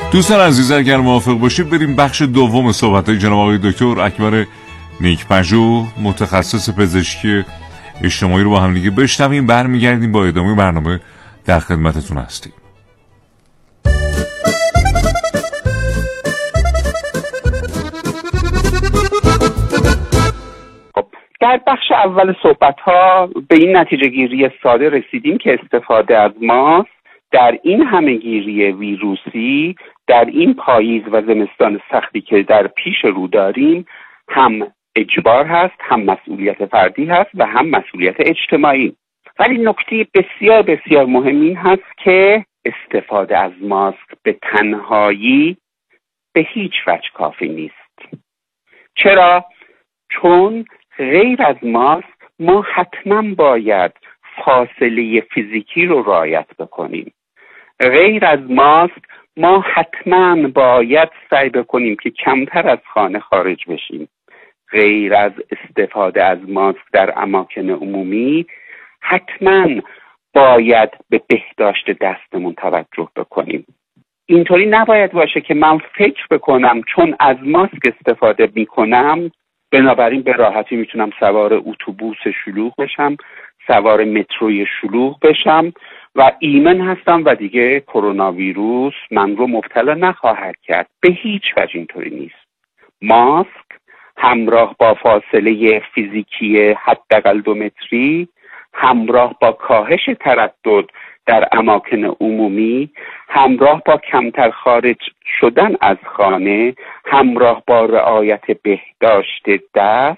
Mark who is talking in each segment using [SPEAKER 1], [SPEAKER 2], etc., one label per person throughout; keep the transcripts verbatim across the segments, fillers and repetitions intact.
[SPEAKER 1] دوستان عزیز، اگر موافق باشید بریم بخش دوم صحبت‌های جناب آقای دکتر اکبر نیک‌پژوه، متخصص پزشکی اجتماعی رو با هم دیگه بشنویم. برمیگردیم با ادامه برنامه در خدمتتون هستیم.
[SPEAKER 2] در بخش اول صحبت‌ها به این نتیجه گیری ساده رسیدیم که استفاده از ماسک در این همه‌گیری ویروسی، در این پاییز و زمستان سختی که در پیش رو داریم، هم اجبار هست، هم مسئولیت فردی هست و هم مسئولیت اجتماعی. ولی نکته بسیار بسیار مهم این هست که استفاده از ماسک به تنهایی به هیچ وجه کافی نیست. چرا؟ چون غیر از ماسک ما حتما باید فاصله فیزیکی رو رعایت بکنیم. غیر از ماسک ما حتما باید سعی بکنیم که کمتر از خانه خارج بشیم. غیر از استفاده از ماسک در اماکن عمومی حتما باید به بهداشت دستمون توجه بکنیم. اینطوری نباید باشه که من فکر بکنم چون از ماسک استفاده میکنم بنابراین به راحتی میتونم سوار اتوبوس شلوغ بشم، سوار متروی شلوغ بشم و ایمن هستم و دیگه کرونا ویروس من رو مبتلا نخواهد کرد. به هیچ وجه اینطوری نیست. ماسک همراه با فاصله فیزیکی حداقل دو متری، همراه با کاهش تردد در اماکن عمومی، همراه با کمتر خارج شدن از خانه، همراه با رعایت بهداشت دست،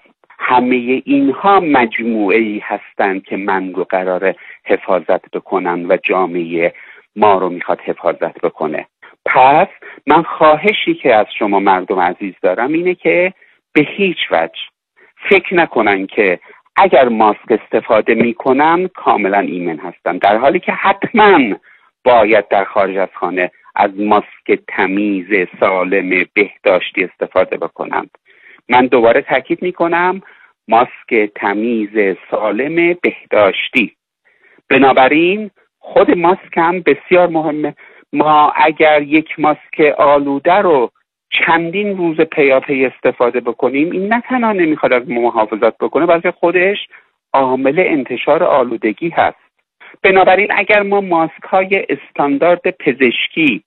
[SPEAKER 2] همه اینها مجموعه‌ای هستند که من رو قراره حفاظت بکنن و جامعه ما رو میخواد حفاظت بکنه. پس من خواهشی که از شما مردم عزیز دارم اینه که به هیچ وجه فکر نکنن که اگر ماسک استفاده میکنن کاملا ایمن هستن، در حالی که حتما باید در خارج از خانه از ماسک تمیز سالم بهداشتی استفاده بکنند. من دوباره تاکید میکنم ماسک تمیز سالم بهداشتی. بنابراین خود ماسک هم بسیار مهمه. ما اگر یک ماسک آلوده رو چندین روز پیاپی استفاده بکنیم این نه تنها نمیخواد از ما محافظت بکنه بلکه خودش عامل انتشار آلودگی هست. بنابراین اگر ما ماسک های استاندارد پزشکی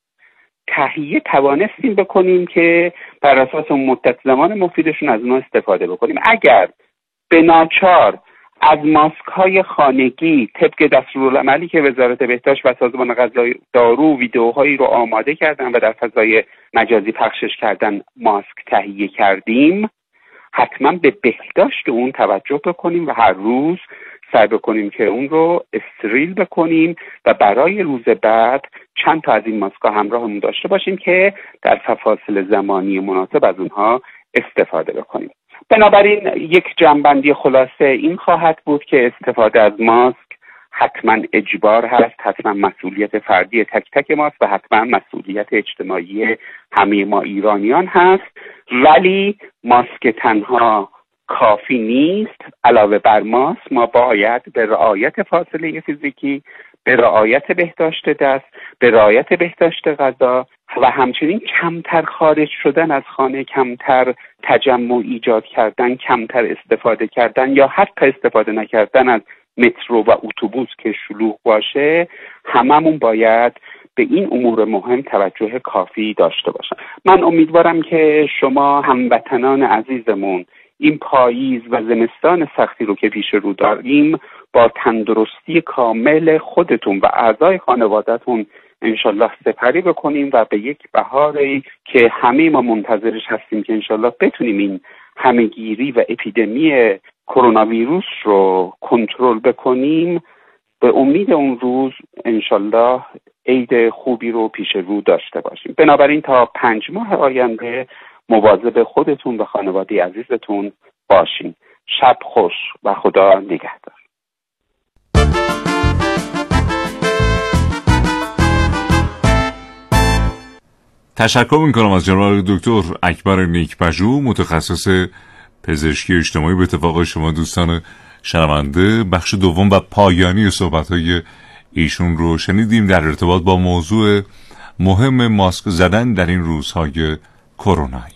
[SPEAKER 2] تهیه توانستیم بکنیم که بر اساس اون مدت زمان مفیدشون از اونها استفاده بکنیم، اگر به ناچار از ماسک های خانگی طبق دستورالعملی که وزارت بهداشت و سازمان غذا دارو ویدئوهایی رو آماده کردن و در فضای مجازی پخشش کردن ماسک تهیه کردیم، حتما به بهداشت اون توجه بکنیم و هر روز سعی بکنیم که اون رو استریل بکنیم و برای روز بعد چند تا از این ماسک‌ها همراهمون داشته باشیم که در فواصل زمانی مناسب از اونها استفاده بکنیم. بنابراین یک جمع‌بندی خلاصه این خواهد بود که استفاده از ماسک حتما اجبار هست، حتما مسئولیت فردی تک تک ماست و حتما مسئولیت اجتماعی همه ما ایرانیان هست. ولی ماسک تنها کافی نیست. علاوه بر ماسک ما باید به رعایت فاصله فیزیکی، به رعایت بهداشت دست، به رعایت بهداشت غذا و همچنین کمتر خارج شدن از خانه، کمتر تجمع ایجاد کردن، کمتر استفاده کردن یا حتی استفاده نکردن از مترو و اتوبوس که شلوغ باشه، هممون باید به این امور مهم توجه کافی داشته باشن. من امیدوارم که شما هموطنان عزیزمون این پاییز و زمستان سختی رو که پیش رو داریم با تندرستی کامل خودتون و اعضای خانواده‌تون انشالله سپری بکنیم و به یک بهاری که همه ما منتظرش هستیم که انشالله بتونیم این همه‌گیری و اپیدمی کرونا ویروس رو کنترل بکنیم، به امید اون روز انشالله عید خوبی رو پیش رو داشته باشیم. بنابراین تا پنج ماه آینده مواظب خودتون و خانواده عزیزتون باشین. شب خوش و خدا نگهدار.
[SPEAKER 1] تشکر میکنم از جناب دکتر اکبر نیک‌پژوه، متخصص پزشکی اجتماعی. به اتفاق شما دوستان شنونده بخش دوم و پایانی صحبت‌های ایشون رو شنیدیم در ارتباط با موضوع مهم ماسک زدن در این روزهای کرونایی.